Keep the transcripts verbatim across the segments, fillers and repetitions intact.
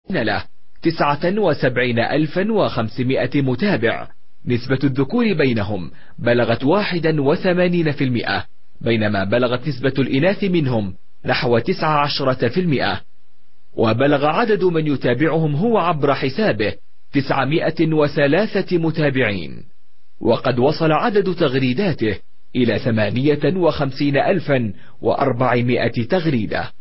له تسعة وسبعين ألفا وخمسمائة متابع. نسبة الذكور بينهم بلغت واحدا وثمانين في المئة، بينما بلغت نسبة الإناث منهم نحو تسعة عشرة في المئة. وبلغ عدد من يتابعهم هو عبر حسابه تسعمائة وثلاثة متابعين. وقد وصل عدد تغريداته إلى ثمانية وخمسين ألفا وأربعمائة تغريدة.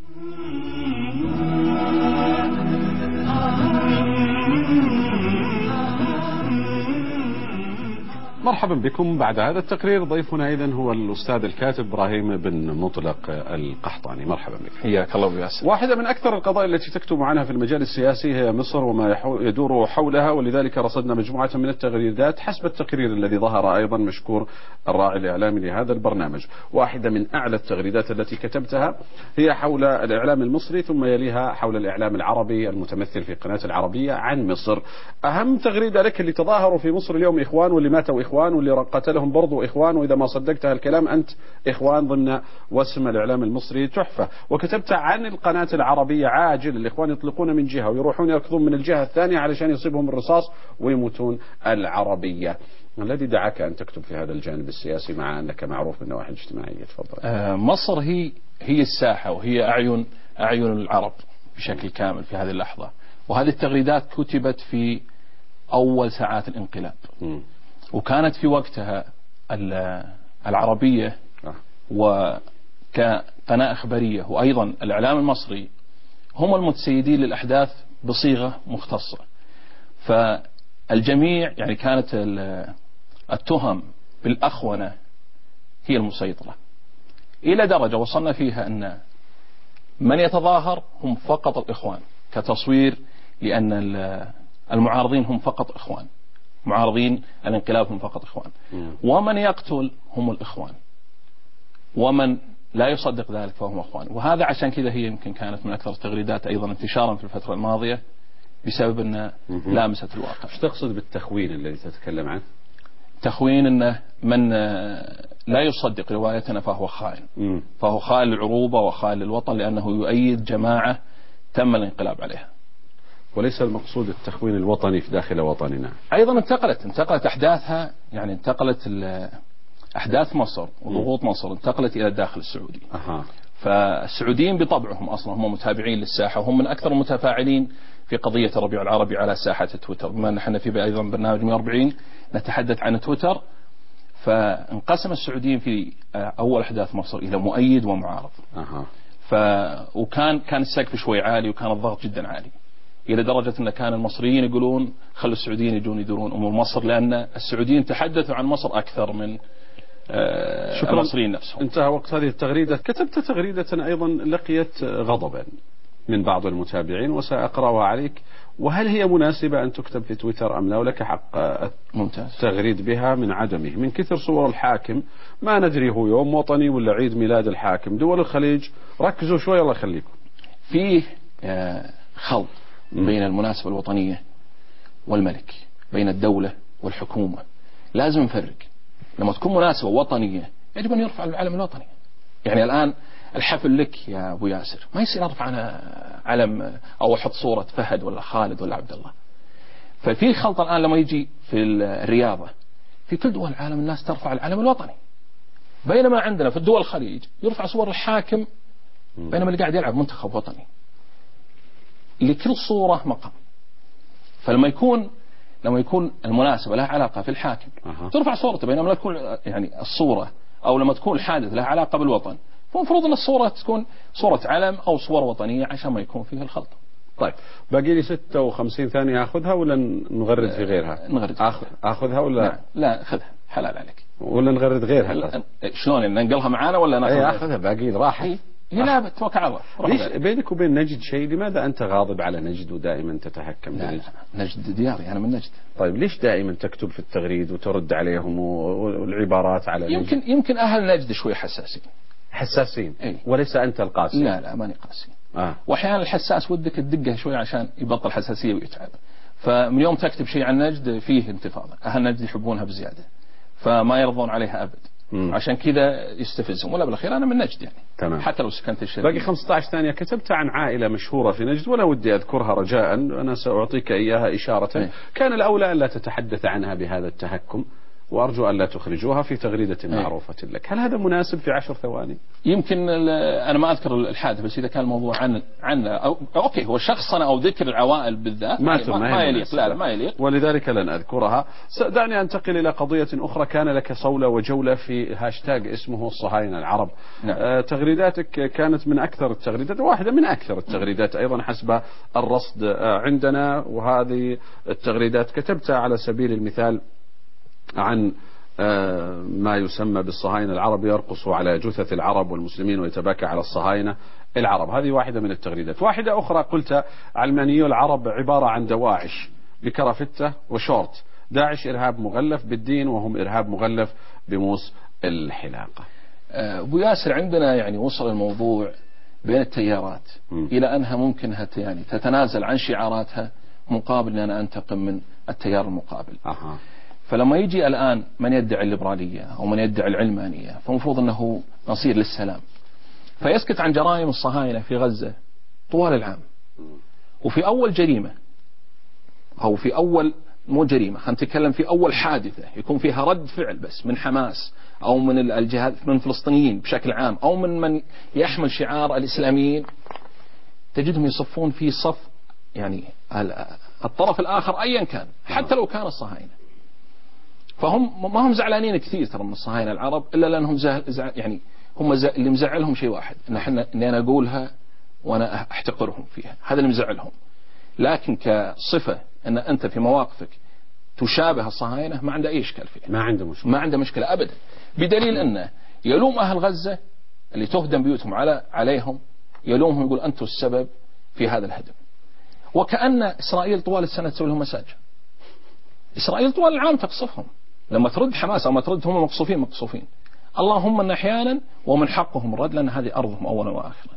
مرحبا بكم. بعد هذا التقرير ضيفنا إذن هو الأستاذ الكاتب إبراهيم بن مطلق القحطاني. مرحبا بك. حياك الله وياسر. واحدة من أكثر القضايا التي تكتب عنها في المجال السياسي هي مصر وما يدور حولها، ولذلك رصدنا مجموعة من التغريدات حسب التقرير الذي ظهر أيضا مشكور الراعي الإعلامي لهذا البرنامج. واحدة من أعلى التغريدات التي كتبتها هي حول الإعلام المصري، ثم يليها حول الإعلام العربي المتمثل في قناة العربية عن مصر. أهم تغريدة لك: اللي تظاهروا في مصر اليوم إخوان، واللي ماتوا إخوان، واللي قتلهم برضو إخوان، وإذا ما صدقت هالكلام أنت إخوان، ضمن وسم الإعلام المصري تحفة. وكتبت عن القناة العربية: عاجل، الإخوان يطلقون من جهة ويروحون يركضون من الجهة الثانية علشان يصيبهم الرصاص ويموتون العربية. ما الذي دعاك أن تكتب في هذا الجانب السياسي مع أنك معروف بالنواحي الاجتماعية؟ تفضل. آه مصر هي هي الساحة وهي أعين أعين العرب بشكل كامل في هذه اللحظة، وهذه التغريدات كتبت في أول ساعات الانقلاب. م. وكانت في وقتها العربية وكقناة إخبارية وأيضا الإعلام المصري هم المتسيدين للأحداث بصيغة مختصة، فالجميع يعني كانت التهم بالأخونة هي المسيطرة، إلى درجة وصلنا فيها أن من يتظاهر هم فقط الإخوان كتصوير، لأن المعارضين هم فقط إخوان، معارضين الانقلاب هم فقط إخوان، ومن يقتل هم الإخوان، ومن لا يصدق ذلك فهم إخوان. وهذا عشان كذا هي يمكن كانت من أكثر التغريدات أيضا انتشارا في الفترة الماضية، بسبب أنها لامست الواقع. ايش تقصد بالتخوين الذي تتكلم عنه؟ تخوين أنه من لا يصدق روايتنا فهو خائن، م. فهو خائن للعروبة وخائن للوطن، لأنه يؤيد جماعة تم الانقلاب عليها. وليس المقصود التخوين الوطني في داخل وطننا. أيضا انتقلت انتقلت أحداثها، يعني انتقلت أحداث مصر وضغوط مصر انتقلت إلى الداخل السعودي. أها. فالسعوديين بطبعهم أصلا هم متابعين للساحة، وهم من أكثر المتفاعلين في قضية الربيع العربي على ساحة تويتر، بما أن نحن في أيضا برنامج مئة وأربعين نتحدث عن تويتر. فانقسم السعوديين في أول أحداث مصر إلى مؤيد ومعارض. أها. ف وكان كان السقف شوي عالي وكان الضغط جدا عالي، إلى درجة أن كان المصريين يقولون خلوا السعوديين يجون يدورون أمور مصر، لأن السعوديين تحدثوا عن مصر أكثر من المصريين نفسهم. انتهى وقت هذه التغريدة. كتبت تغريدة أيضا لقيت غضبا من بعض المتابعين وسأقرأها عليك، وهل هي مناسبة أن تكتب في تويتر أم لا؟ ولك حق التغريد بها من عدمه. من كثر صور الحاكم ما ندري هو يوم وطني ولا عيد ميلاد الحاكم. دول الخليج ركزوا شوي الله يخليكم. فيه خلط بين المناسبة الوطنية والملك، بين الدولة والحكومة. لازم نفرق. لما تكون مناسبة وطنية يجب أن يرفع العلم الوطني. يعني الآن الحفل لك يا أبو ياسر ما يصير أرفع أنا علم أو أحط صورة فهد ولا خالد ولا عبد الله. ففي خلط الآن لما يجي في الرياضة في كل دول العالم الناس ترفع العلم الوطني، بينما عندنا في الدول الخليج يرفع صور الحاكم بينما اللي قاعد يلعب منتخب وطني. لكل صورة مقام. فلما يكون لما يكون المناسبة لها علاقة في الحاكم أه. ترفع صورته، بينما لا تكون يعني الصورة أو لما تكون الحادث لها علاقة بالوطن فمفروض أن الصورة تكون صورة علم أو صور وطنية عشان ما يكون فيها الخلط. طيب باقي لي ستة وخمسين ثانية أخذها ولا نغرد في غيرها؟ نغرد أخ... أخذها ولا لا, لا خذها حلال عليك. ولا نغرد غيرها؟ شلون ننقلها معانا ولا ناخذها؟ اي أخذها باقي راحة. لا بتوكل على الله. ليش بينك وبين نجد شيء؟ لماذا أنت غاضب على نجد ودائما تتهكم بنجد؟ لا نجد دياري أنا من نجد. طيب ليش دائما تكتب في التغريد وترد عليهم والعبارات على يمكن نجد؟ يمكن أهل نجد شوي حساسين. حساسين ايه؟ وليس أنت القاسي؟ لا لا ماني قاسي. آه. وأحيانا الحساس ودك تدقه شوي عشان يبطل حساسية ويتعب. فمن يوم تكتب شيء عن نجد فيه انتفاضة، أهل نجد يحبونها بزيادة فما يرضون عليها أبد. مم. عشان كذا يستفزهم. ولا بالأخير أنا من نجد يعني تمام. حتى لو سكنت الشرقية. باقي خمسة عشر ثانية. كتبت عن عائلة مشهورة في نجد ولا ودي أذكرها رجاء، أنا سأعطيك إياها إشارة. أي. كان الأولى ألا تتحدث عنها بهذا التهكم، وأرجو أن لا تخرجوها في تغريدة معروفة لك. هل هذا مناسب في عشر ثواني؟ يمكن أنا ما أذكر الحادث، بس إذا كان الموضوع عن عن أو أوكي هو شخصنا أو ذكر العوائل بالذات ما, ما, ما يليق. لا, لا ما يليق، ولذلك لن أذكرها. دعني أنتقل إلى قضية أخرى. كان لك صولة وجولة في هاشتاج اسمه الصهاينة العرب. نعم. آه تغريداتك كانت من أكثر التغريدات، واحدة من أكثر التغريدات أيضا حسب الرصد آه عندنا. وهذه التغريدات كتبتها على سبيل المثال عن ما يسمى بالصهاينة العرب يرقص على جثث العرب والمسلمين ويتباكى على الصهاينة العرب. هذه واحدة من التغريدات. واحدة أخرى قلت علمانيو العرب عبارة عن دواعش بكرافتة وشورت. داعش إرهاب مغلف بالدين وهم إرهاب مغلف بموس الحلاقة. أبو ياسر عندنا يعني وصل الموضوع بين التيارات م. إلى أنها ممكن يعني تتنازل عن شعاراتها مقابل أن أنا أنتقم من التيار المقابل. أها. فلما يجي الآن من يدعي الليبرالية أو من يدعي العلمانية فمفروض أنه نصير للسلام، فيسكت عن جرائم الصهاينة في غزة طوال العام، وفي أول جريمة أو في أول مو جريمة خلينا نتكلم في أول حادثة يكون فيها رد فعل بس من حماس أو من الجهات من الفلسطينيين بشكل عام أو من من يحمل شعار الإسلاميين، تجدهم يصفون في صف يعني الطرف الآخر أيا كان حتى لو كان الصهاينة. فهم ما هم زعلانين كثير ترى من الصهاينة العرب إلا لأنهم زع... زع... يعني هم زع... اللي مزعلهم شيء واحد، إن احنا إني أنا أقولها وأنا أحتقرهم فيها، هذا اللي مزعلهم. لكن كصفة أن أنت في مواقفك تشابه الصهاينة ما عنده أي إشكال فيها، ما عنده مشكلة، ما عنده مشكلة أبدا، بدليل أنه يلوم أهل غزة اللي تهدم بيوتهم على عليهم، يلومهم يقول أنتم السبب في هذا الهدم. وكأن إسرائيل طوال السنة تسوي لهم مساجد. إسرائيل طوال العام تقصفهم، لما ترد حماس أو ما ترد هم مقصوفين مقصوفين. اللهم أن أحيانا ومن حقهم الرد لأن هذه أرضهم أولا وآخرا.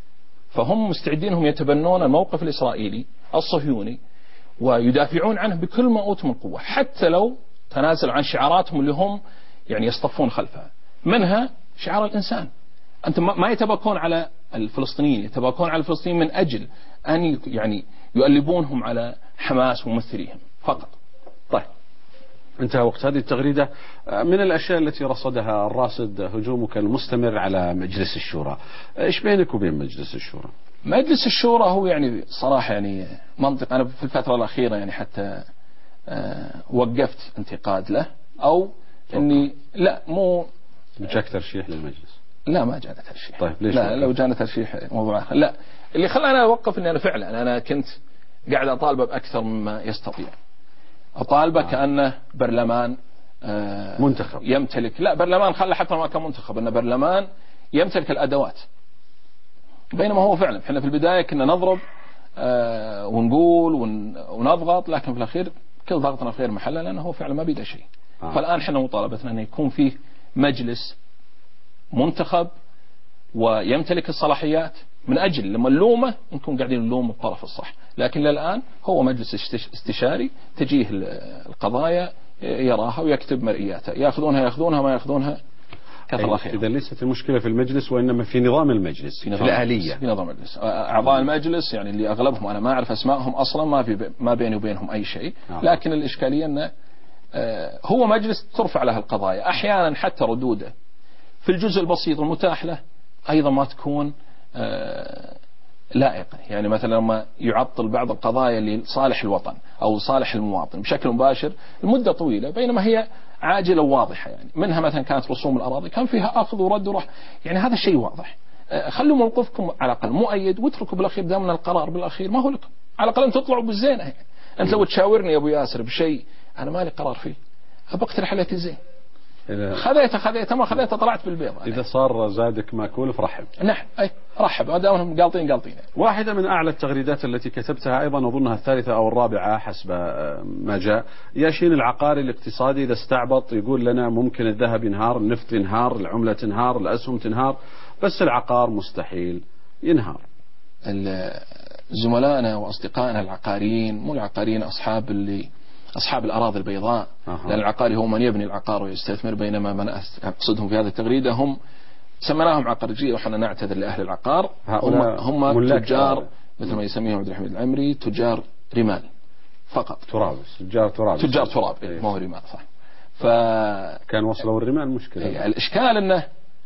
فهم مستعدين هم يتبنون الموقف الإسرائيلي الصهيوني ويدافعون عنه بكل ما أوتوا من قوة، حتى لو تنازل عن شعاراتهم اللي هم يعني يصطفون خلفها، منها شعار الإنسان. أنت ما يتباكون على الفلسطينيين، يتباكون على الفلسطينيين من أجل أن يعني يؤلبونهم على حماس وممثليهم فقط. طيب انتهى وقت هذه التغريدة. من الأشياء التي رصدها الراصد هجومك المستمر على مجلس الشورى. إيش بينك وبين مجلس الشورى؟ مجلس الشورى هو يعني صراحة يعني منطق، أنا في الفترة الأخيرة يعني حتى أه وقفت انتقاد له أو إني لا مو جاك ترشيح للمجلس؟ لا ما جاء ترشيح. طيب ليش؟ لا لو جاء ترشيح موضوع آخر. لا اللي خلاني أوقف إني أنا فعلا أنا كنت قاعد أطالبه بأكثر مما يستطيع. أطالبه آه. كأنه برلمان آه منتخب يمتلك، لا برلمان خلى حتى ما كان منتخب، إنه برلمان يمتلك الأدوات، بينما هو فعلا احنا في البداية كنا نضرب آه ونقول ونضغط، لكن في الأخير كل ضغطنا في غير محله لأنه هو فعلا ما بيده شيء. آه. فالآن احنا مطالبتنا أن يكون فيه مجلس منتخب ويمتلك الصلاحيات من أجل لما نلومه نكون قاعدين نلوم الطرف الصح. لكن للآن هو مجلس استشاري تجيه القضايا يراها ويكتب مرئياتها، يأخذونها يأخذونها ما يأخذونها كثر خير. إذا ليست المشكلة في المجلس وإنما في نظام المجلس، في, في, في الآلية، في نظام المجلس. أعضاء المجلس يعني اللي أغلبهم أنا ما أعرف أسمائهم أصلا، ما في ما بيني وبينهم أي شيء. آه. لكن الإشكالية أنه هو مجلس ترفع له القضايا، أحيانا حتى ردوده في الجزء البسيط المتاح له أيضا ما تكون لائقة. يعني مثلا لما يعطل بعض القضايا لصالح الوطن أو صالح المواطن بشكل مباشر لمدة طويلة، بينما هي عاجلة وواضحة، يعني منها مثلا كانت رسوم الأراضي كان فيها أخذ ورد وراح، يعني هذا الشيء واضح. خلوا موقفكم على الأقل مؤيد واتركوا بالأخير دائما القرار بالأخير ما هو لكم، على الأقل أن تطلعوا بالزينة. يعني أنت لو تشاورني يا أبو ياسر بشيء أنا مالي قرار فيه أبقترح عليك الزين، خذيته خذيته ما خذيته طلعت بالبيض. إذا صار زادك ماكول فرحب. نعم أي رحب، دامهم قالطين قالطين. واحدة من أعلى التغريدات التي كتبتها أيضا أظنها الثالثة أو الرابعة حسب ما جاء، ياشين العقاري الاقتصادي إذا استعبط يقول لنا ممكن الذهب ينهار، النفط ينهار، العملة تنهار، الأسهم تنهار، بس العقار مستحيل ينهار. زملائنا وأصدقائنا العقاريين، مو العقاريين، أصحاب اللي أصحاب الأراضي البيضاء. أه. لأن العقاري هو من يبني العقار ويستثمر، بينما من أقصدهم في هذه التغريدة هم سميناهم عقارجية، وحنا نعتذر لأهل العقار. هم, هم تجار مثل ما يسميهم عبد الحميد العمري، تجار رمال فقط. تراب، تجار تراب. تجار تراب، إيه. ما هو رمال صح. ف كان وصلوا الرمال مشكلة. إيه. الإشكال أنه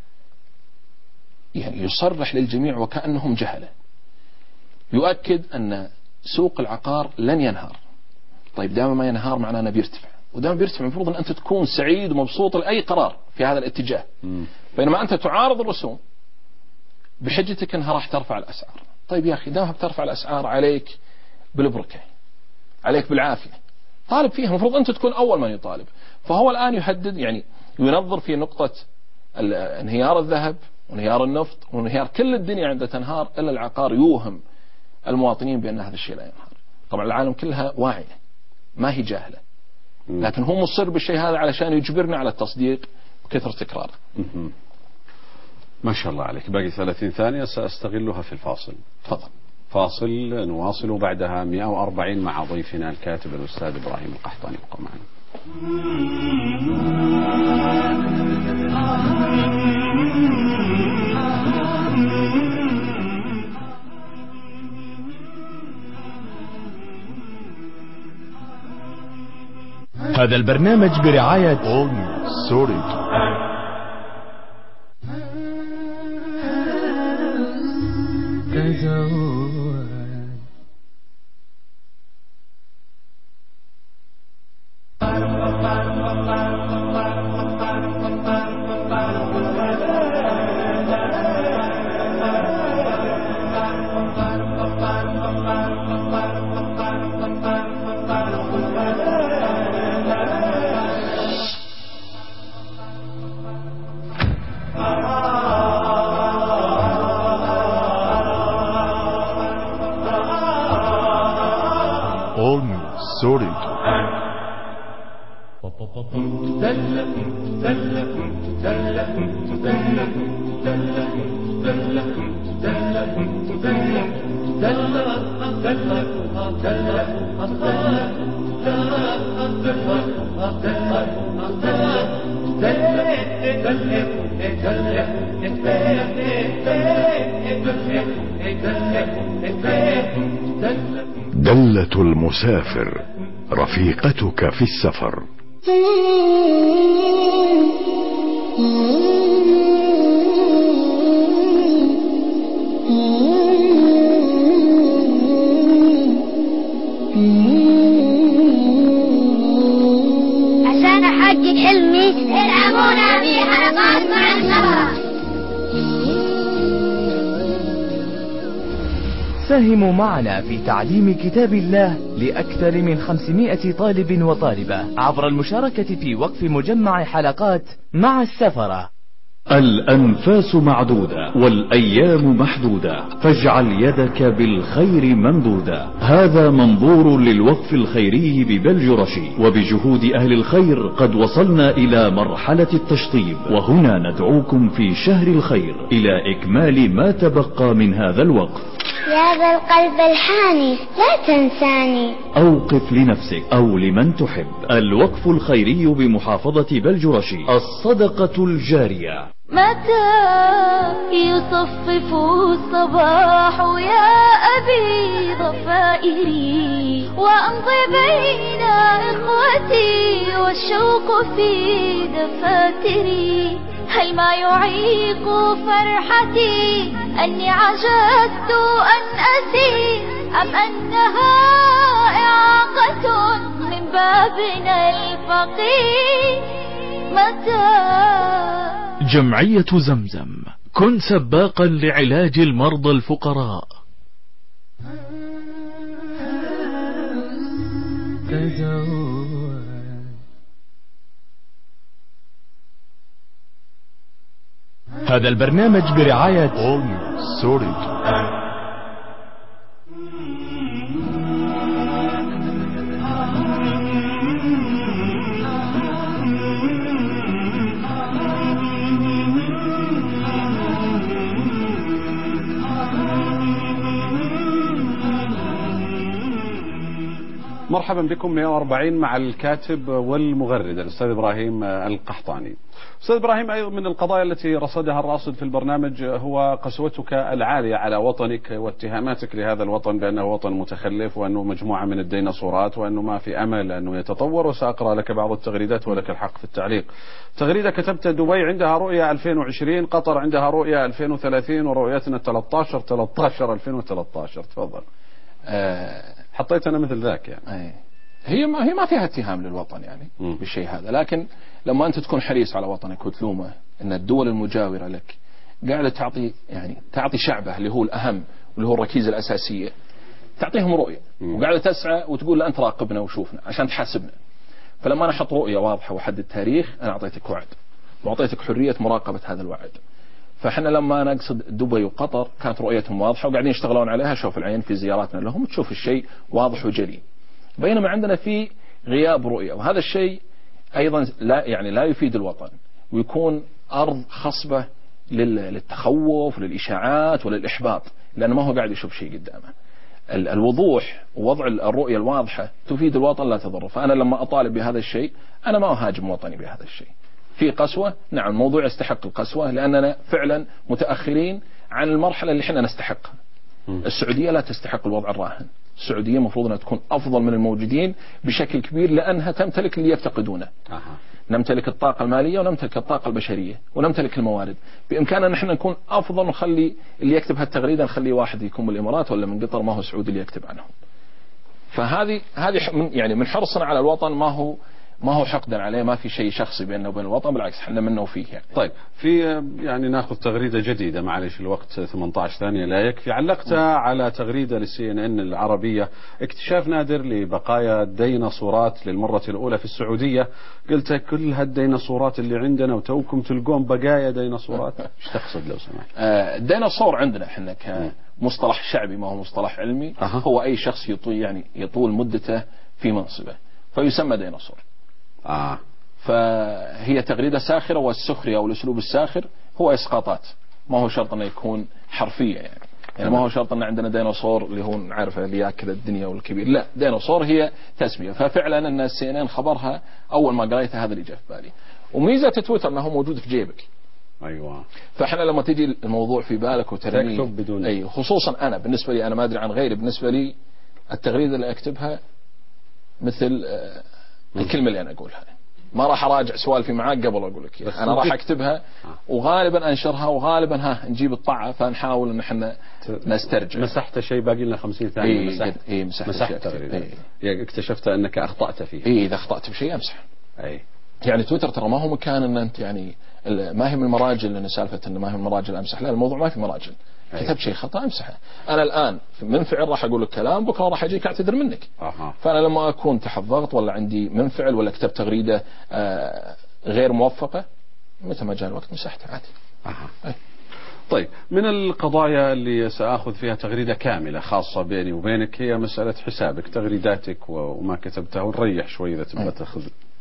يعني يصرح للجميع وكأنهم جهلة، يؤكد أن سوق العقار لن ينهار. طيب دائما ما ينهار معناه أنه بيرتفع، ودائما بيرتفع المفروض أن أنت تكون سعيد ومبسوط لأي قرار في هذا الاتجاه. م. بينما أنت تعارض الرسوم بحجتك أنها راح ترفع الأسعار. طيب يا أخي دامها بترفع الأسعار عليك بالبركة، عليك بالعافية، طالب فيها، المفروض أنت تكون أول من يطالب. فهو الآن يهدد، يعني ينظر في نقطة انهيار الذهب وانهيار النفط وانهيار كل الدنيا عندها تنهار، إلا العقار يوهم المواطنين بأن هذا الشيء لا ينهار. طبعا العالم كلها واعية ما هي جاهلة، لكن هو مصر بالشيء هذا علشان يجبرنا على التصديق وكثرة تكراره. ما شاء الله عليك. باقي ثلاثين ثانية سأستغلها في الفاصل. تفضل. فاصل نواصل بعدها مئة وأربعين مع ضيفنا الكاتب الأستاذ إبراهيم القحطاني. ابقوا معنا. هذا البرنامج برعاية أولمي سوري. دلة المسافر رفيقتك في السفر. عشان احقق حلمي ارعبونا في حلقات مع السفر. ساهموا معنا في تعليم كتاب الله لأكثر من خمسمائة طالب وطالبة عبر المشاركة في وقف مجمع حلقات مع السفرة. الأنفاس معدودة والأيام محدودة، فاجعل يدك بالخير ممدودة. هذا منظور للوقف الخيري ببلجرشي، وبجهود أهل الخير قد وصلنا إلى مرحلة التشطيب، وهنا ندعوكم في شهر الخير إلى إكمال ما تبقى من هذا الوقف. يا ذا القلب الحاني لا تنساني. أوقف لنفسك أو لمن تحب. الوقف الخيري بمحافظة بلجرشي، الصدقة الجارية. متى يصفف الصباح يا أبي ضفائري، وأمضي بين إخوتي والشوق في دفاتري. هل ما يعيق فرحتي أني عجزت أن أسير، أم أنها إعاقة من بابنا الفقير؟ متى جمعية زمزم، كن سباقا لعلاج المرضى الفقراء. هذا البرنامج برعاية أولمي سوري. مرحبا بكم مئة وأربعين مع الكاتب والمغرد الأستاذ إبراهيم القحطاني. أستاذ إبراهيم، أيضا من القضايا التي رصدها الراصد في البرنامج هو قسوتك العالية على وطنك واتهاماتك لهذا الوطن بأنه وطن متخلف، وأنه مجموعة من الديناصورات، وأنه ما في أمل أنه يتطور. وسأقرأ لك بعض التغريدات ولك الحق في التعليق. تغريدة كتبت: دبي عندها رؤية ألفين وعشرين، قطر عندها رؤية ألفين وثلاثين، ورؤيتنا ثلاثة عشر ثلاثة عشر ألفين وثلاثة عشر. تفضل. أه حطيت أنا مثل ذاك يعني. أي. هي ما هي ما فيها اتهام للوطن يعني م. بالشيء هذا، لكن لما أنت تكون حريص على وطنك وتلومه أن الدول المجاورة لك قاعدة تعطي يعني تعطي شعبه اللي هو الأهم واللي هو الركيزة الأساسية، تعطيهم رؤية م. وقاعدة تسعى وتقول لا أنت راقبنا وشوفنا عشان تحاسبنا. فلما أنا أحط رؤية واضحة وحدد تاريخ، أنا أعطيتك وعد وأعطيتك حرية مراقبة هذا الوعد. فإحنا لما أنا أقصد دبي وقطر كانت رؤيتهم واضحة وقاعدين يشتغلون عليها، شوف العين في زياراتنا لهم تشوف الشيء واضح وجلي. بينما عندنا في غياب رؤية، وهذا الشيء أيضا لا يعني لا يفيد الوطن، ويكون أرض خصبة للتخوف وللإشاعات وللإحباط، لأنه ما هو قاعد يشوف شيء قدامه. الوضوح ووضع الرؤية الواضحة تفيد الوطن لا تضره. فأنا لما أطالب بهذا الشيء أنا ما أهاجم وطني بهذا الشيء. في قسوة، نعم الموضوع يستحق القسوة لأننا فعلا متأخرين عن المرحلة اللي احنا نستحقها. السعودية لا تستحق الوضع الراهن. السعودية مفروض أنها تكون أفضل من الموجودين بشكل كبير، لأنها تمتلك اللي يفتقدونه. أه. نمتلك الطاقة المالية ونمتلك الطاقة البشرية ونمتلك الموارد. بإمكاننا نحن نكون أفضل، ونخلي اللي يكتب هالتغريدة نخليه واحد يكون من الإمارات ولا من قطر ما هو سعودي اللي يكتب عنهم. فهذه هذه من يعني من حرصنا على الوطن، ما هو ما هو حقدا عليه، ما في شيء شخصي بيننا وبين الوطن، بالعكس احنا منه وفيه يعني. طيب، في يعني ناخذ تغريدة جديدة، معلش الوقت ثمانية عشر ثانية لا يكفي. علقت على تغريدة للسي ان ان العربية: اكتشاف نادر لبقايا الديناصورات للمرة الأولى في السعودية. قلت كل هالديناصورات اللي عندنا وتوكم تلقون بقايا ديناصورات، ايش تقصد لو سمحت؟ آه الديناصور عندنا احنا كمصطلح شعبي ما هو مصطلح علمي. أه. هو أي شخص يطول يعني يطول مدته في منصبه فيسمى ديناصور. آه. فهي تغريدة ساخرة، والسخرية أو الأسلوب الساخر هو إسقاطات، ما هو شرط أنه يكون حرفية يعني. يعني ما هو شرط أن عندنا ديناصور اللي هو نعرفه اللي يأكل الدنيا والكبير، لا، ديناصور هي تسمية. ففعلا أن السي ان ان خبرها أول ما قريتها هذا اللي جاء في بالي. وميزة تويتر أنه موجود في جيبك. أيوة. فإحنا لما تجي الموضوع في بالك وترميه تكتب بدون أي، خصوصا أنا بالنسبة لي، أنا ما أدري عن غيري، بالنسبة لي التغريدة اللي أكتبها مثل آه الكلمة اللي أنا أقولها، ما راح أراجع سوالفي معاك قبل أقول لك، أنا راح أكتبها وغالبا أنشرها وغالبا ها نجيب الطاعة، فنحاول إن إحنا نسترجع. مسحت شيء باقي لنا خمسين ثانية. إيه مسحت إيه مسحت, مسحت إيه. يعني اكتشفت أنك أخطأت فيه. إيه إذا أخطأت بشيء أمسح. أي. يعني تويتر ترى ما هو مكان أن أنت يعني ما هي من المراجل، لأن سالفة أن ما هي من المراجل أمسح، لا، الموضوع ما في مراجل. كتبت شيء خطأ امسحه. أنا الآن منفعل راح أقول لك كلام، بكرة راح أجيك أعتذر منك. أه. فأنا لما أكون تحت ضغط ولا عندي منفعل ولا كتبت تغريدة آه غير موفقة، متى ما جاء الوقت مسحتها عادي. أه. طيب، من القضايا اللي سأخذ فيها تغريدة كاملة خاصة بيني وبينك هي مسألة حسابك، تغريداتك وما كتبته، ونريح شوي إذا تبغى تأخذ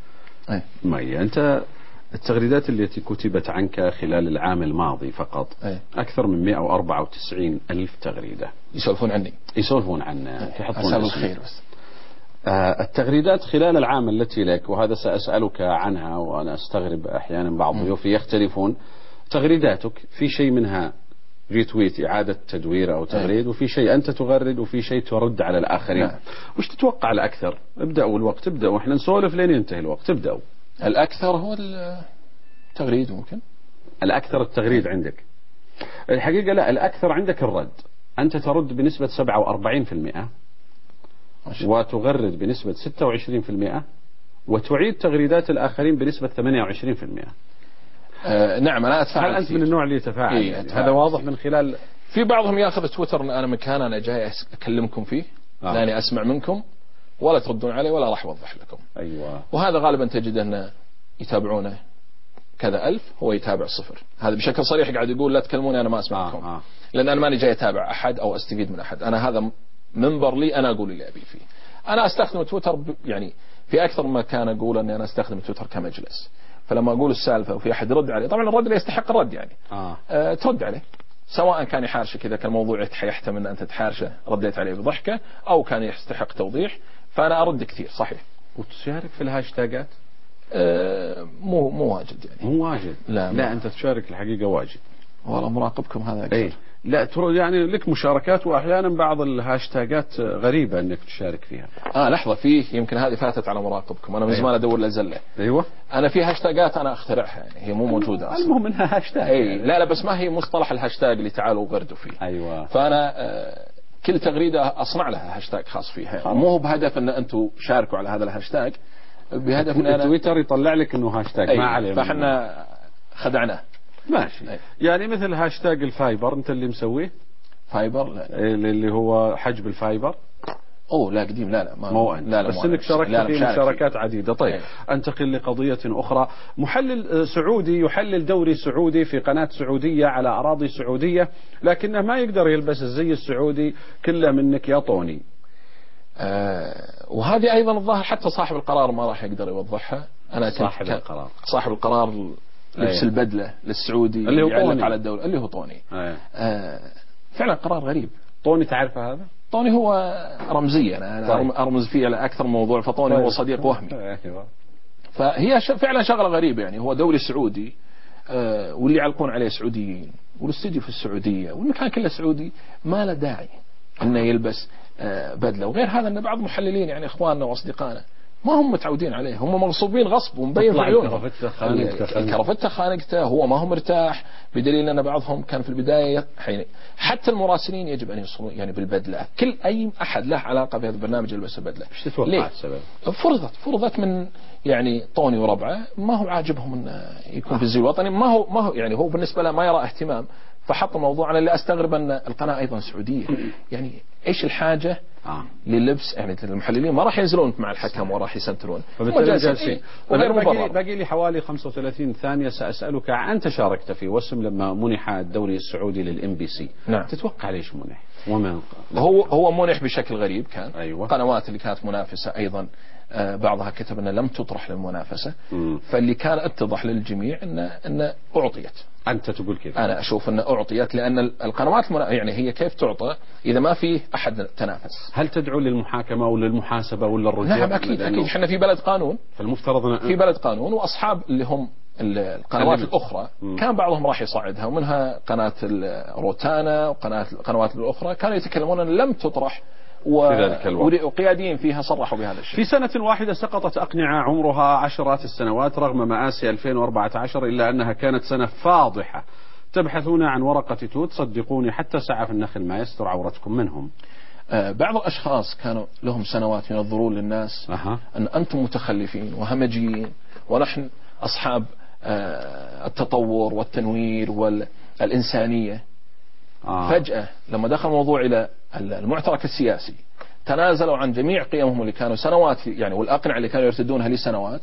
معي. أنت التغريدات التي كتبت عنك خلال العام الماضي فقط أي. أكثر من مئة وأربعة وتسعين ألف تغريدة يسولفون عني يسولفون عنك يحطون الخير بس. آه التغريدات خلال العام التي لك، وهذا سأسألك عنها، وأنا أستغرب أحيانا بعض ضيوفي يختلفون. تغريداتك في شيء منها ريتويت، إعادة تدوير أو تغريد، وفي شيء أنت تغرد، وفي شيء ترد على الآخرين. نعم. وش تتوقع الأكثر؟ ابدأوا الوقت، ابدأوا احنا نسولف لين ينتهي الوقت، ابدأوا. الأكثر هو التغريد. ممكن الأكثر التغريد عندك. الحقيقة لا، الأكثر عندك الرد. أنت ترد بنسبة سبعة وأربعين بالمئة وتغرد بنسبة ستة وعشرين بالمئة وتعيد تغريدات الآخرين بنسبة ثمانية وعشرين بالمئة. آه نعم، أنا أتفاعل. هل أنت كثير. من النوع اللي يتفاعل؟ إيه يعني هذا واضح من خلال. في بعضهم ياخذ تويتر أن أنا مكان أنا جاي أكلمكم فيه، آه. لاني أسمع منكم ولا تردون علي ولا راح أوضح لكم. أيوة. وهذا غالبا تجد أن يتابعونه كذا ألف، هو يتابع صفر. هذا بشكل صريح قاعد يقول لا تكلموني أنا ما أسمعكم. آه. آه. لأن أنا ماني جاي أتابع أحد أو أستفيد من أحد، أنا هذا منبر لي أنا أقول اللي أبي فيه. أنا أستخدم تويتر يعني في أكثر ما كان أقول أني أنا أستخدم تويتر كمجلس. فلما أقول السالفة وفي أحد يرد عليه، طبعا الرد اللي يستحق الرد يعني آه. أه ترد عليه، سواء كان يحارشك إذا كان موضوع يحتمل أن أنت تحارشه رديت عليه بضحكة، أو كان يستحق توضيح فأنا أرد كثير صحيح. وتشارك في الهاشتاجات؟ أه مو مو واجد يعني. مو واجد؟ لا لا أنت تشارك الحقيقة واجد. والله مراقبكم هذا أكثر. أي. لا ترى يعني لك مشاركات وأحيانا بعض الهاشتاجات غريبة أنك تشارك فيها. آه لحظة، فيه يمكن هذه فاتت على مراقبكم، أنا من زمان أدور لزلة. أيوة. أنا في هاشتاجات أنا أخترعها يعني هي مو موجودة أصلا. المهم إنها هاشتاج. أي يعني. لا لا بس ما هي مصطلح الهاشتاج اللي تعالوا وغردوا فيه. أيوة. فأنا آه كل تغريدة أصنع لها هاشتاج خاص فيها، مو بهدف أن أنتم شاركوا على هذا الهاشتاج، بهدف أن أنا تويتر يطلع لك إنه هاشتاج ما عليه. فإحنا خدعناه. ماشي. أي. يعني مثل هاشتاج الفايبر أنت اللي مسويه؟ فايبر لا. اللي هو حجب الفايبر. اوه لا قديم، لا لا ما مو أنت. لا لا بس انك شاركت في مشاركات عديدة. طيب. أيه. انتقل لقضية اخرى. محلل سعودي يحلل دوري سعودي في قناة سعودية على اراضي سعودية، لكنه ما يقدر يلبس الزي السعودي كله منك يا طوني. آه وهذه ايضا الظاهر حتى صاحب القرار ما راح يقدر يوضحها. انا صاحب القرار صاحب القرار لبس أيه. البدلة للسعودي اللي هو طوني على الدولة اللي هو طوني. أيه. آه فعلا قرار غريب. طوني تعرفه هذا؟ طوني هو رمزية، أنا طيب. أرمز فيه على أكثر موضوع، فطوني طيب. هو صديق وهمي. طيب. فهي فعلا شغلة غريبة يعني. هو دوري سعودي آه واللي يعلقون عليه سعوديين والاستوديو في السعودية والمكان كله سعودي، ما له داعي أنه يلبس آه بدلة. وغير هذا أن بعض المحللين يعني إخواننا وأصدقائنا ما هم متعودين عليه، هم مغصوبين غصب ومبين في عيونهم الكرفتة خانقته، هو ما هو مرتاح، بدليل أن بعضهم كان في البداية حين حتى المراسلين يجب أن يصلون يعني بالبدلة، كل أي أحد له علاقة بهذا البرنامج يلبس بدلة. ايش تتوقع السبب؟ فرضت فرضت من يعني طوني وربعه ما هو عاجبهم أن يكون في الزي الوطني، ما هو ما هو يعني هو بالنسبة له ما يرى اهتمام، فحط موضوع. أنا اللي أستغرب أن القناة أيضا سعودية، يعني إيش الحاجة آه. للبس؟ يعني المحللين ما راح ينزلون مع الحكم وراح يسنترون، فبالتالي جالسين. باقي باقي لي حوالي خمسة وثلاثين ثانية سأسألك. أنت شاركت في وسم لما منح الدوري السعودي للإم بي سي. نعم. تتوقع ليش منح؟ ومن هو هو منح بشكل غريب كان. أيوة. قنوات اللي كانت منافسة أيضا آه بعضها كتب أنها لم تطرح للمنافسة. م. فاللي كان اتضح للجميع أن أن أعطيت. أنت تقول كذا؟ أنا أشوف أن أعطيت، لأن القنوات المنا... يعني هي كيف تعطى إذا ما في أحد تنافس؟ هل تدعو للمحاكمة ولا المحاسبة ولا الرجوع؟ نعم أكيد أكيد. إحنا في بلد قانون، فالمفترض أن... في بلد قانون، وأصحاب اللي هم القنوات الأخرى م. كان بعضهم راح يصعدها، ومنها قناة روتانا وقناة القنوات الأخرى كانوا يتكلمون أن لم تطرح، وقياديين فيها صرحوا بهذا الشيء. في سنة واحدة سقطت أقنعة عمرها عشرات السنوات رغم مآسي ألفين وأربعة عشر، إلا أنها كانت سنة فاضحة. تبحثون عن ورقة توت، صدقوني حتى سعف النخل ما يستر عورتكم منهم. آه بعض الأشخاص كانوا لهم سنوات ينظرون للناس أه. أن أنتم متخلفين وهمجيين، ونحن أصحاب آه التطور والتنوير والإنسانية. آه. فجأة لما دخل الموضوع إلى المعترك السياسي تنازلوا عن جميع قيمهم اللي كانوا سنوات يعني، والأقنعة اللي كانوا يرتدونها لسنوات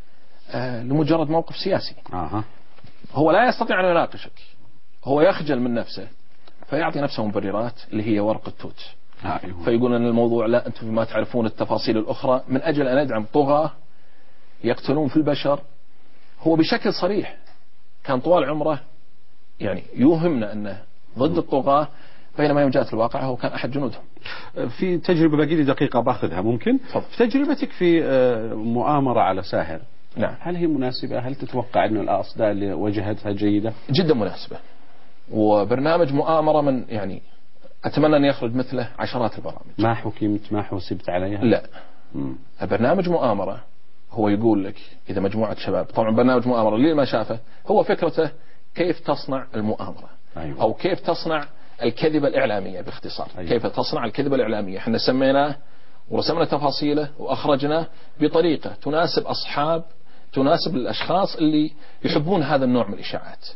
آه لمجرد موقف سياسي. آه. هو لا يستطيع أن يناقشك، هو يخجل من نفسه فيعطي نفسه مبررات اللي هي ورقة توت. آه. فيقول أن الموضوع لا أنتم ما تعرفون التفاصيل الأخرى، من أجل أن يدعم طغاة يقتلون في البشر. هو بشكل صريح كان طوال عمره يعني يوهمنا أنه ضد الطغاة، بينما يوم جاءت الواقع هو كان أحد جنودهم. في تجربة باقي لي دقيقة باخذها ممكن؟ فضل. في تجربتك في مؤامرة على ساهر، نعم، هل هي مناسبة؟ هل تتوقع أن الأصداء اللي وجهتها جيدة؟ جدا مناسبة، وبرنامج مؤامرة من يعني أتمنى أن يخرج مثله عشرات البرامج. ما حكمت ما حسبت عليها؟ لا. مم. برنامج مؤامرة هو يقول لك إذا مجموعة شباب، طبعا برنامج مؤامرة اللي ما شافه هو فكرته كيف تصنع المؤامرة. أيوة. أو كيف تصنع الكذبة الإعلامية باختصار. أيوة. كيف تصنع الكذبة الإعلامية. احنا سميناه ورسمنا تفاصيله وأخرجناه بطريقة تناسب أصحاب تناسب الأشخاص اللي يحبون هذا النوع من الإشاعات.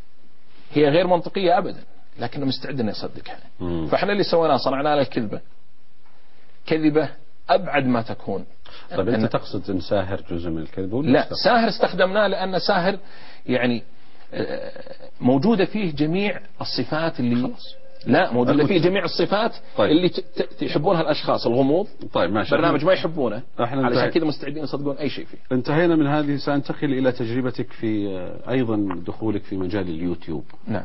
هي غير منطقية أبدا لكنه مستعد أن يصدقها. مم. فاحنا اللي سويناه صنعنا له كذبة كذبة أبعد ما تكون. طيب أنت تقصد أن ساهر جزء من الكذب؟ لا، ساهر استخدمناه لأن ساهر يعني موجودة فيه جميع الصفات اللي خلص. لا موجودة فيه جميع الصفات. طيب. اللي يحبونها الأشخاص. الغموض. طيب ماشي. برنامج ما يحبونه علشان كذا مستعدين يصدقون أي شيء فيه. انتهينا من هذه، سأنتقل إلى تجربتك في أيضا دخولك في مجال اليوتيوب. نعم.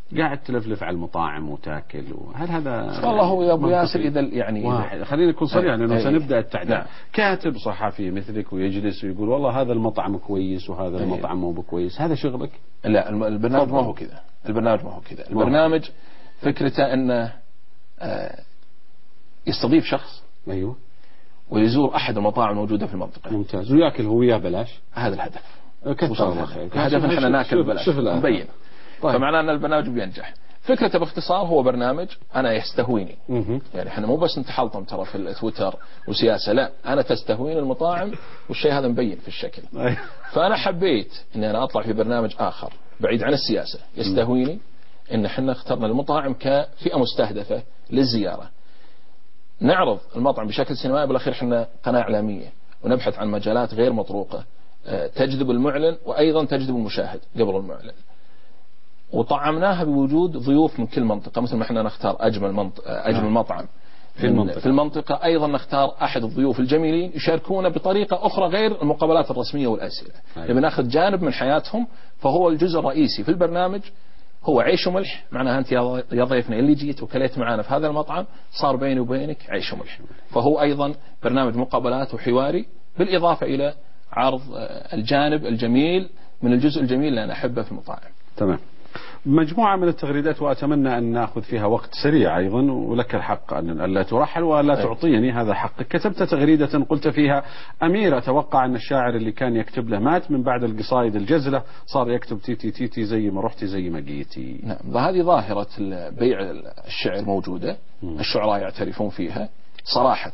قاعد تلفلف على المطاعم وتاكل، وهل هذا والله هو يا ابو ياسر اذا يعني واحد خلينا نكون صريح لانه أي. سنبدا التعديل. نعم. كاتب صحفي مثلك ويجلس ويقول والله هذا المطعم كويس وهذا أي. المطعم مو بكويس، هذا شغلك؟ لا البرنامج ما هو كذا، البرنامج ما هو كذا، البرنامج فكرته انه آه يستضيف شخص ايوه ويزور احد المطاعم الموجوده في المنطقه. ممتاز، وياكل هو وياه بلاش. هذا الهدف. كثر الله خير. الهدف ان احنا ناكل بلاش نبين. طيب. فمعناه ان البرنامج بينجح. فكرته باختصار هو برنامج انا يستهويني. مه. يعني احنا مو بس نتحلطم ترى في التويتر وسياسه، لا انا تستهويني المطاعم والشيء هذا مبين في الشكل. فانا حبيت اني انا اطلع في برنامج اخر بعيد عن السياسه يستهويني، ان احنا اخترنا المطاعم كفئه مستهدفه للزياره. نعرض المطعم بشكل سينمائي، بالاخير احنا قناه اعلاميه ونبحث عن مجالات غير مطروقه تجذب المعلن وايضا تجذب المشاهد قبل المعلن. وطعمناها بوجود ضيوف من كل منطقة، مثل ما احنا نختار أجمل منطقة أجمل مطعم في المنطقة. في المنطقة أيضا نختار أحد الضيوف الجميلين يشاركونا بطريقة أخرى غير المقابلات الرسمية والأسئلة. نبي أيوة. ناخذ جانب من حياتهم، فهو الجزء الرئيسي في البرنامج هو عيش وملح. معناها أنت يا ضيفنا اللي جيت وكليت معنا في هذا المطعم صار بيني وبينك عيش وملح. فهو أيضا برنامج مقابلات وحواري، بالإضافة إلى عرض الجانب الجميل من الجزء الجميل اللي أنا أحبه في المطاعم. تمام. مجموعة من التغريدات وأتمنى أن نأخذ فيها وقت سريع أيضا، ولك الحق أن لا ترحل ولا تعطيني، هذا حقك. كتبت تغريدة قلت فيها: أمير أتوقع أن الشاعر اللي كان يكتب له مات، من بعد القصائد الجزلة صار يكتب تيتي تيتي زي ما رحتي زي ما جيتي. نعم، هذه ظاهرة بيع الشعر موجودة. م. الشعراء يعترفون فيها صراحة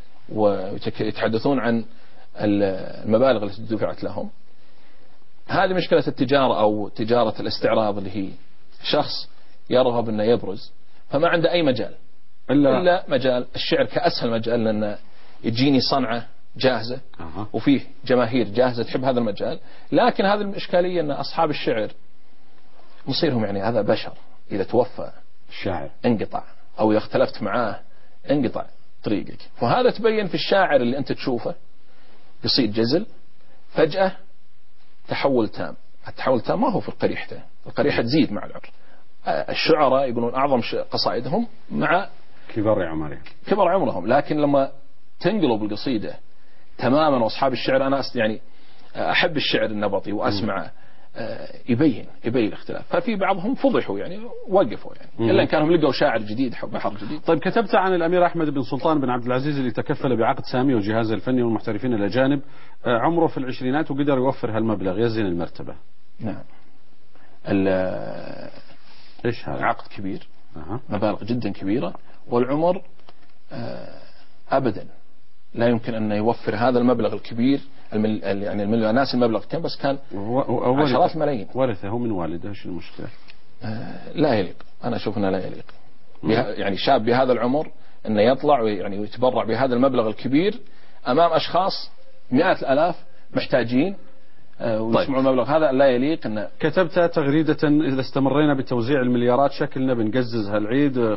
ويتحدثون عن المبالغ التي دفعت لهم. هذه مشكلة التجارة أو تجارة الاستعراض، اللي هي شخص يرغب أنه يبرز فما عنده أي مجال إلا, إلا مجال الشعر كأسهل مجال، لأنه يجيني صنعة جاهزة أه. وفيه جماهير جاهزة تحب هذا المجال. لكن هذه الإشكالية أن أصحاب الشعر مصيرهم يعني هذا بشر، إذا توفى الشاعر انقطع، أو إذا اختلفت معاه انقطع طريقك. فهذا تبين في الشاعر اللي أنت تشوفه يصير جزل فجأة تحول تام. التحول التام ما هو في القريحة، القريحة تزيد مع العمر. الشعراء يقولون أعظم قصائدهم مع كبار عمرهم كبر عمرهم، لكن لما تنقلب القصيدة تماما، وأصحاب الشعر أنا يعني أحب الشعر النبطي وأسمعه، يبين يبين الاختلاف. ففي بعضهم فضحوا يعني وقفوا يعني إلا إن كانوا لقوا شاعر جديد حب بحر جديد. طيب، كتبت عن الأمير أحمد بن سلطان بن عبد العزيز اللي تكفل بعقد سامي وجهازه الفني والمحترفين الأجانب، عمره في العشرينات وقدر يوفر هالمبلغ، يزن المرتبة. نعم. إيش هذا؟ عقد كبير، أه. مبالغ جدا كبيرة، والعمر أبدا لا يمكن أن يوفر هذا المبلغ الكبير. المل... يعني المليون ناس المبلغ كم بس كان و... عشرات ملايين. ورثه من والده، ايش المشكلة؟ آه لا يليق، أنا أشوف أنه لا يليق. بها... يعني شاب بهذا العمر أنه يطلع ويعني ويتبرع بهذا المبلغ الكبير أمام أشخاص مئات الآلاف محتاجين آه ويسمعوا طيب. المبلغ هذا لا يليق. أن كتبت تغريدة: إذا استمرينا بتوزيع المليارات شكلنا بنقزز هالعيد،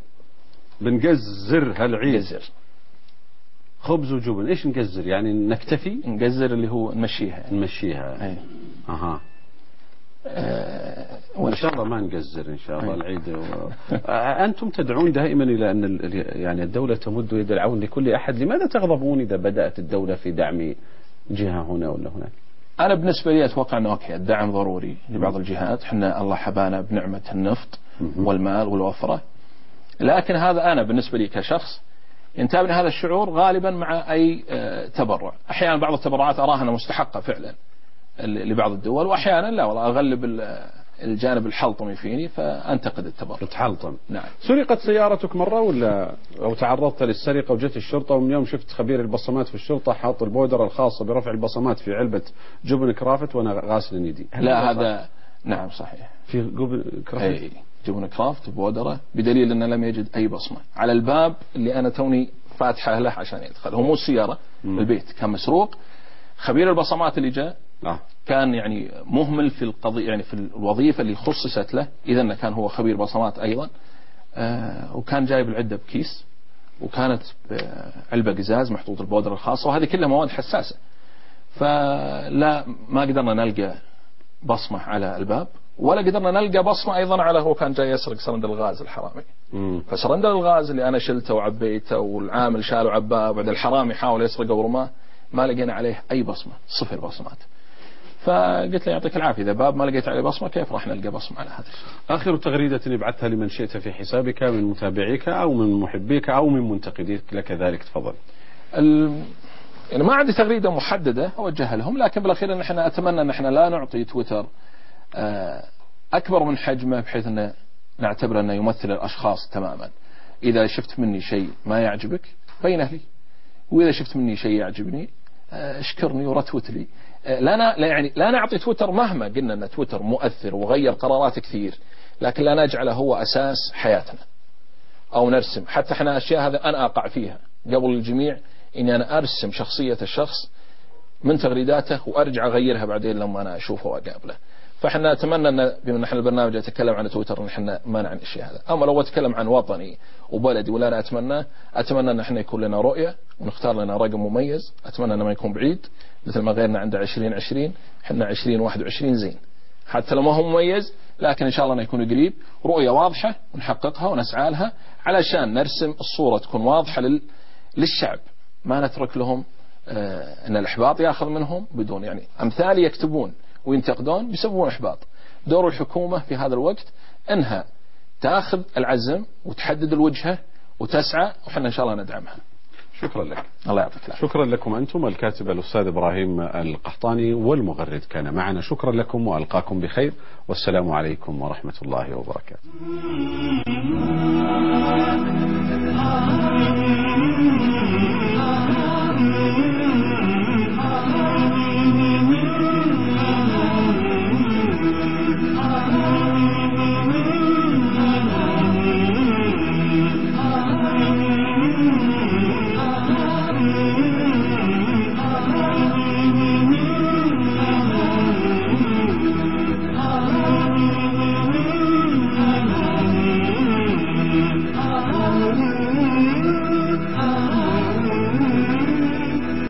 بنقزر هالعيد جزر. خبز وجبن. ايش نقزر يعني؟ نكتفي؟ نقزر اللي هو نمشيها نمشيها أي. اها آه وان شاء الله ما نقزر ان شاء الله. أي. العيد و... انتم تدعون دائما الى ان ال... يعني الدولة تمد يد العون لكل احد، لماذا تغضبون اذا بدأت الدولة في دعم جهة هنا ولا هناك؟ انا بالنسبة لي اتوقع انه اوكي الدعم ضروري لبعض الجهات، احنا الله حبانا بنعمة النفط والمال والوفرة، لكن هذا انا بالنسبة لي كشخص ينتابني هذا الشعور غالبا مع أي تبرع. أحيانا بعض التبرعات أراها أنها مستحقة فعلا لبعض الدول، وأحيانا لا والله أغلب الجانب الحلطمي فيني فأنتقد التبرع. تحلطم. نعم. سرقت سيارتك مرة ولا أو تعرضت للسرقة وجت الشرطة، ومن يوم شفت خبير البصمات في الشرطة حاط البودرة الخاصة برفع البصمات في علبة جبن كرافت وأنا غاسل يدي؟ لا هذا نعم صحيح، في جبن كرافت. أي جبن كرافت بودرة، بدليل أنه لم يجد أي بصمة على الباب اللي أنا توني فاتحة له عشان يدخل. هو مو السيارة، البيت كان مسروق. خبير البصمات اللي جاء آه. كان يعني مهمل في القضية، يعني في الوظيفة اللي خصصت له، إذا كان هو خبير بصمات أيضا. آه وكان جايب العدة بكيس، وكانت علبة قزاز محطوط البودرة الخاصة، وهذه كلها مواد حساسة. فلا ما قدرنا نلقى بصمة على الباب، ولا قدرنا نلقى بصمة أيضا على هو كان جاي يسرق سرندل الغاز الحرامي. فسرندل الغاز اللي أنا شلته وعبيته والعامل شاله عباه وبعد الحرامي حاول يسرقه ورماه ما لقينا عليه أي بصمة، صفر بصمات. فقلت له يعطيك العافية إذا باب ما لقيت عليه بصمة كيف راح نلقى بصمة على هذا الشيء. آخر تغريدة ابعثها لمن شئت في حسابك من متابعيك أو من محبيك أو من منتقديك لك ذلك تفضل. ال... يعني ما عندي تغريدة محددة أوجهها لهم، لكن بالأخير أن احنا أتمنى أن احنا لا نعطي تويتر أكبر من حجمه بحيث أن نعتبر أنه يمثل الأشخاص تماما. إذا شفت مني شيء ما يعجبك بينه لي، وإذا شفت مني شيء يعجبني اشكرني ورتوت لي. لا, لا يعني لا نعطي تويتر مهما قلنا أن تويتر مؤثر وغير قرارات كثير، لكن لا نجعله هو أساس حياتنا أو نرسم. حتى احنا أشياء هذا أنا أقع فيها قبل الجميع، إني أنا أرسم شخصية الشخص من تغريداته وأرجع أغيرها بعدين لما أنا أشوفه وأقابله. فإحنا نتمنى أن بما أن احنا البرنامج يتكلم عن تويتر نحن ما نعني الشيء هذا. أما لو أتكلم عن وطني وبلدي ولا أنا أتمنى أتمنى أن احنا يكون لنا رؤية ونختار لنا رقم مميز. أتمنى أنه ما يكون بعيد مثل ما غيرنا عنده عشرين عشرين، احنا عشرين واحد وعشرين زين، حتى لو ما هو مميز لكن إن شاء الله أنه يكون قريب، رؤية واضحة ونحققها ونسعى لها علشان نرسم الصورة تكون واضحة لل... للشعب، ما نترك لهم آه أن الإحباط يأخذ منهم بدون يعني أمثال يكتبون وينتقدون بيسببون إحباط. دور الحكومة في هذا الوقت أنها تأخذ العزم وتحدد الوجهة وتسعى، وحنا إن شاء الله ندعمها. شكرا لك. الله يعطيك العافية. شكرا لكم أنتم الكاتب الأستاذ إبراهيم القحطاني والمغرد كان معنا. شكرا لكم وألقاكم بخير والسلام عليكم ورحمة الله وبركاته.